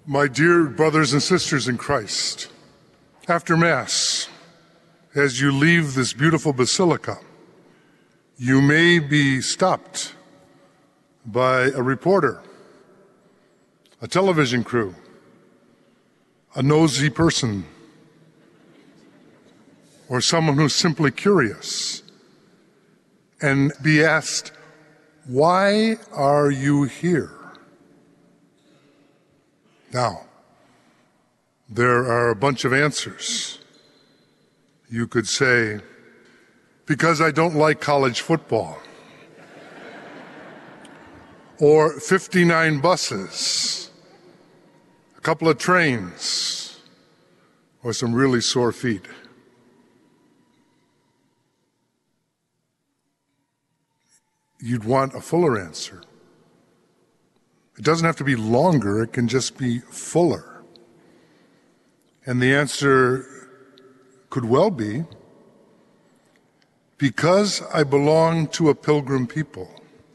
My dear brothers and sisters in Christ, after Mass, as you leave this beautiful basilica, you may be stopped by a reporter, a television crew, a nosy person, or someone who's simply curious, and be asked, "Why are you here?" Now, there are a bunch of answers. You could say, "Because I don't like college football," or 59 buses, a couple of trains, or some really sore feet. You'd want a fuller answer. It doesn't have to be longer, it can just be fuller. And the answer could well be, because I belong to a pilgrim people,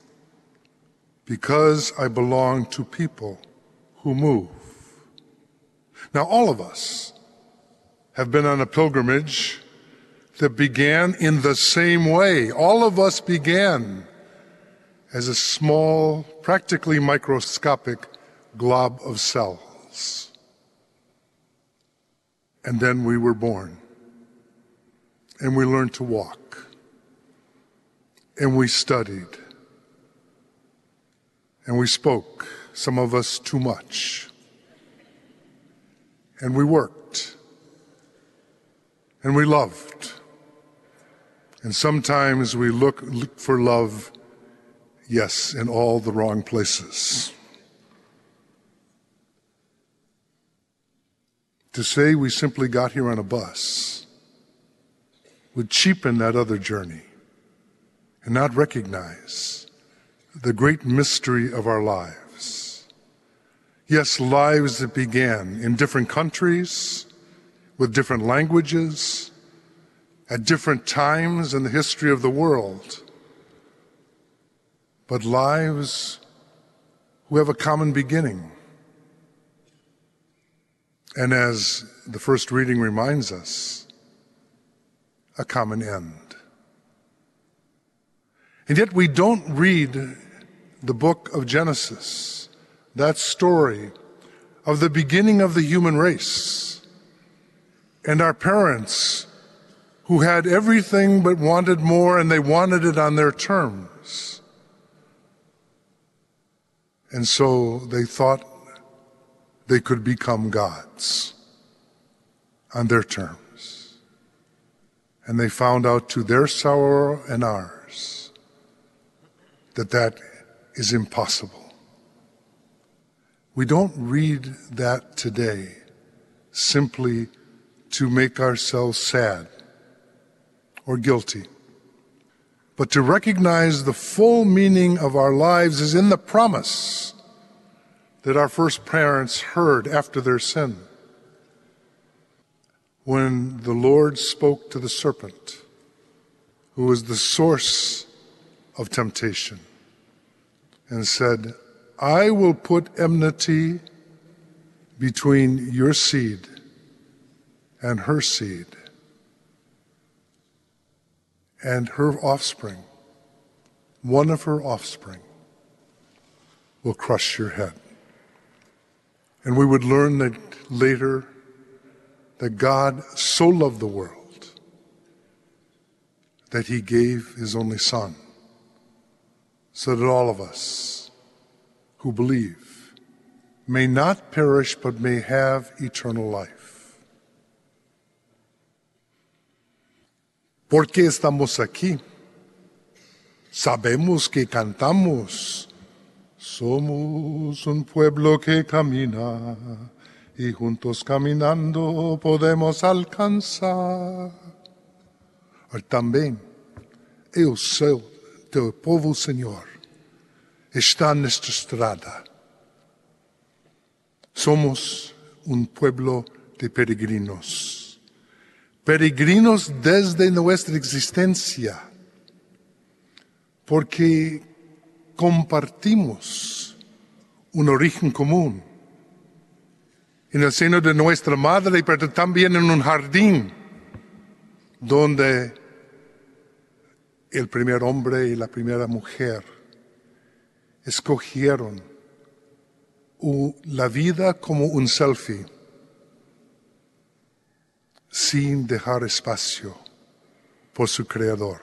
because I belong to people who move. Now, all of us have been on a pilgrimage that began in the same way. All of us began as a small, practically microscopic glob of cells. And then we were born, and we learned to walk, and we studied, and we spoke, some of us too much, and we worked, and we loved, and sometimes we look for love, yes, in all the wrong places. To say we simply got here on a bus would cheapen that other journey and not recognize the great mystery of our lives. Yes, lives that began in different countries, with different languages, at different times in the history of the world, but lives who have a common beginning. And as the first reading reminds us, a common end. And yet we don't read the book of Genesis, that story of the beginning of the human race, and our parents who had everything but wanted more, and they wanted it on their terms. And so they thought they could become gods on their terms. And they found out to their sorrow and ours that that is impossible. We don't read that today simply to make ourselves sad or guilty, but to recognize the full meaning of our lives is in the promise that our first parents heard after their sin. When the Lord spoke to the serpent, who was the source of temptation, and said, "I will put enmity between your seed and her seed, and her offspring, one of her offspring, will crush your head." And we would learn that later that God so loved the world that he gave his only Son, so that all of us who believe may not perish but may have eternal life. ¿Por qué estamos aquí? Sabemos que cantamos. Somos un pueblo que camina y juntos caminando podemos alcanzar. Também eu sou teu povo, Senhor, está nesta estrada. Somos un pueblo de peregrinos, peregrinos desde nuestra existencia, porque compartimos un origen común en el seno de nuestra madre, pero también en un jardín donde el primer hombre y la primera mujer escogieron la vida como un selfie, sin dejar espacio por su Creador.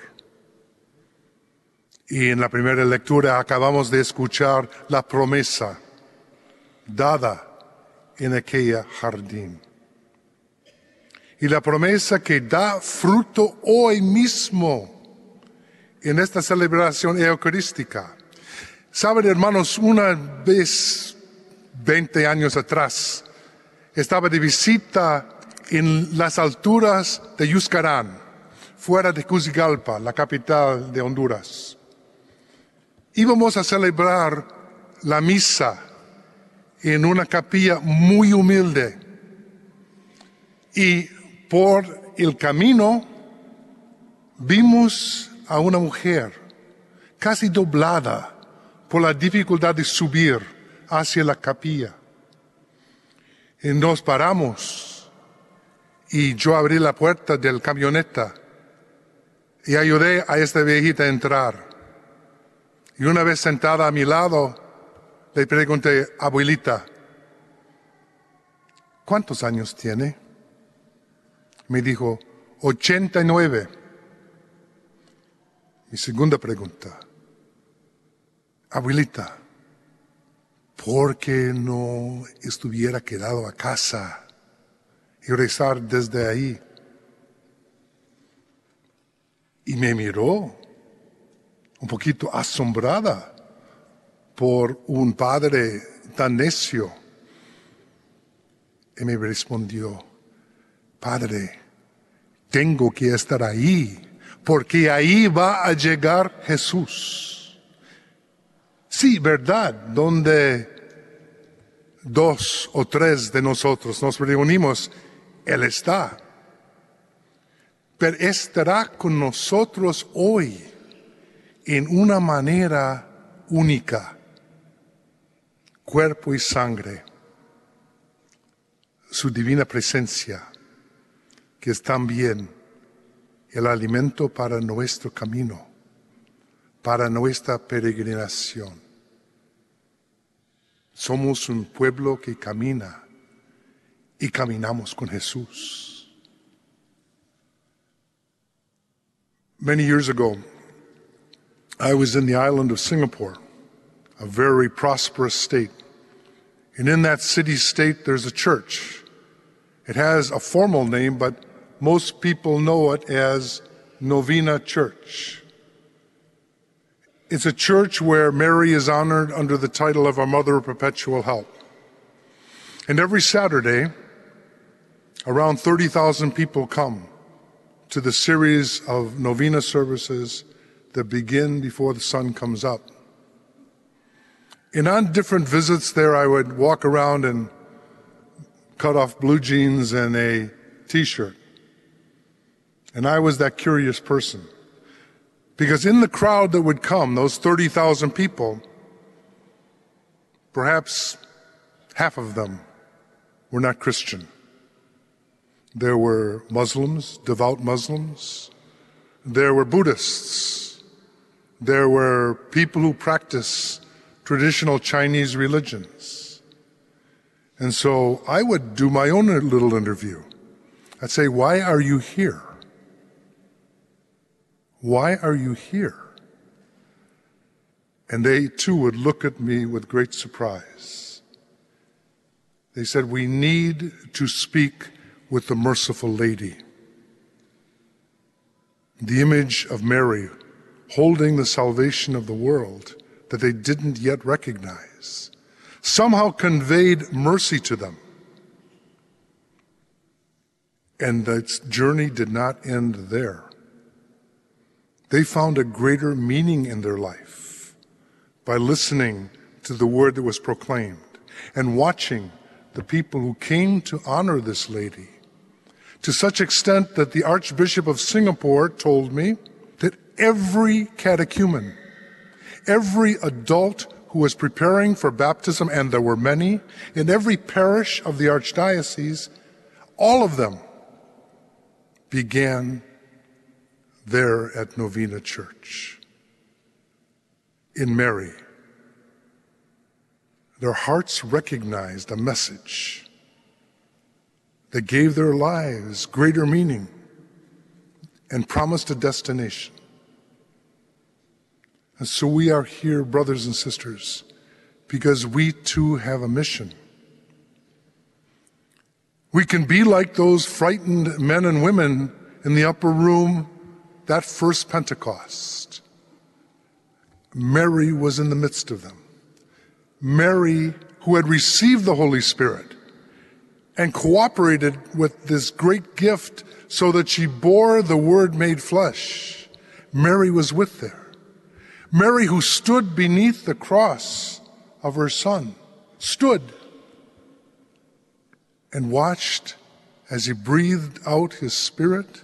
Y en la primera lectura acabamos de escuchar la promesa dada en aquel jardín. Y la promesa que da fruto hoy mismo en esta celebración eucarística. Saben, hermanos, una vez, 20 años atrás, estaba de visita en las alturas de Yuscarán, fuera de Tegucigalpa, la capital de Honduras. Íbamos a celebrar la misa en una capilla muy humilde. Y por el camino vimos a una mujer casi doblada por la dificultad de subir hacia la capilla. Y nos paramos y yo abrí la puerta del camioneta y ayudé a esta viejita a entrar. Y una vez sentada a mi lado, le pregunté, abuelita, ¿cuántos años tiene? Me dijo, 89. Mi segunda pregunta, abuelita, ¿por qué no estuviera quedado a casa y rezar desde ahí? Y me miró un poquito asombrada por un padre tan necio. Y me respondió, Padre, tengo que estar ahí, porque ahí va a llegar Jesús. Sí, verdad, donde 2 o 3 de nosotros nos reunimos, Él está. Pero estará con nosotros hoy en una manera única, cuerpo y sangre, su divina presencia, que es también el alimento para nuestro camino, para nuestra peregrinación. Somos un pueblo que camina y caminamos con Jesús. Many years ago, I was in the island of Singapore, a very prosperous state. And in that city-state, there's a church. It has a formal name, but most people know it as Novena Church. It's a church where Mary is honored under the title of our Mother of Perpetual Help. And every Saturday, around 30,000 people come to the series of novena services that begin before the sun comes up. And on different visits there, I would walk around and cut off blue jeans and a t-shirt. And I was that curious person. Because in the crowd that would come, those 30,000 people, perhaps half of them were not Christian. There were Muslims, devout Muslims. There were Buddhists. There were people who practice traditional Chinese religions. And so I would do my own little interview. I'd say, why are you here? Why are you here? And they too would look at me with great surprise. They said, we need to speak with the merciful lady. The image of Mary holding the salvation of the world that they didn't yet recognize somehow conveyed mercy to them. And that journey did not end there. They found a greater meaning in their life by listening to the word that was proclaimed and watching the people who came to honor this lady, to such extent that the Archbishop of Singapore told me that every catechumen, every adult who was preparing for baptism, and there were many, in every parish of the archdiocese, all of them began there at Novena Church. In Mary, their hearts recognized a message that gave their lives greater meaning and promised a destination. And so we are here, brothers and sisters, because we too have a mission. We can be like those frightened men and women in the upper room that first Pentecost. Mary was in the midst of them. Mary, who had received the Holy Spirit and cooperated with this great gift so that she bore the Word made flesh. Mary was with there. Mary, who stood beneath the cross of her Son, stood and watched as he breathed out his Spirit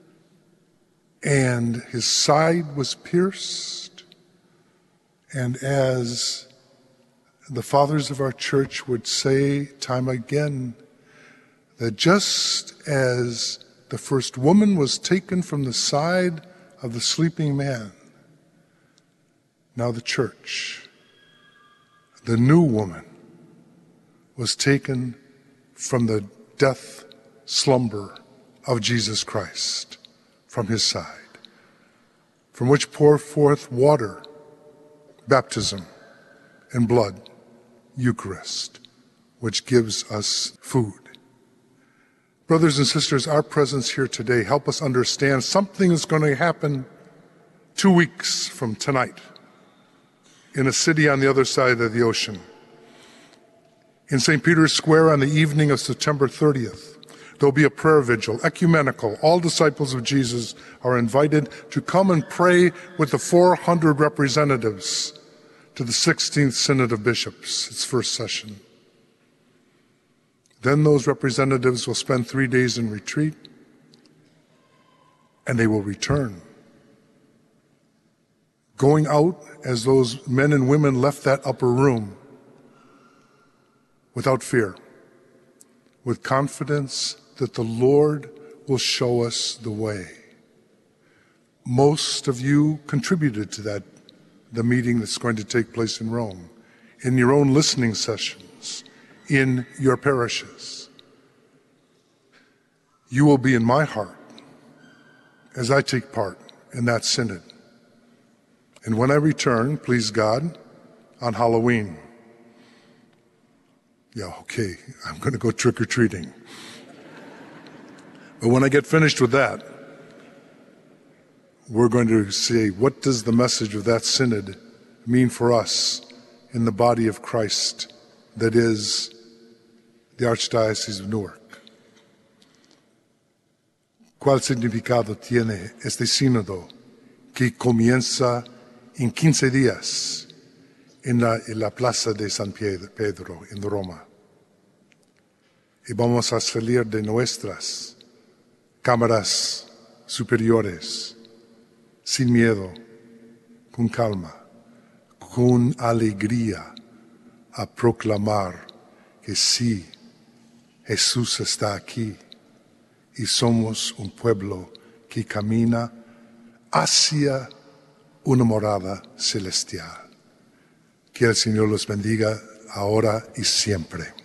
and his side was pierced. And as the fathers of our church would say time again, that just as the first woman was taken from the side of the sleeping man, now the church, the new woman, was taken from the death slumber of Jesus Christ, from his side, from which pour forth water, baptism, and blood, Eucharist, which gives us food. Brothers and sisters, our presence here today help us understand something is going to happen 2 weeks from tonight in a city on the other side of the ocean. In St. Peter's Square on the evening of September 30th, there'll be a prayer vigil, ecumenical. All disciples of Jesus are invited to come and pray with the 400 representatives to the 16th Synod of Bishops, its first session. Then those representatives will spend 3 days in retreat, and they will return. Going out as those men and women left that upper room, without fear, with confidence that the Lord will show us the way. Most of you contributed to that, the meeting that's going to take place in Rome, in your own listening sessions, in your parishes. You will be in my heart as I take part in that synod. And when I return, please God, on Halloween, okay, I'm going to go trick-or-treating. But when I get finished with that, we're going to say, what does the message of that synod mean for us in the body of Christ that is the Archdiocese of Newark? ¿Cuál significado tiene este sínodo que comienza en 15 días en la plaza de San Pedro en Roma? Y vamos a salir de nuestras cámaras superiores sin miedo, con calma, con alegría, a proclamar que sí, Jesús está aquí y somos un pueblo que camina hacia una morada celestial. Que el Señor los bendiga ahora y siempre.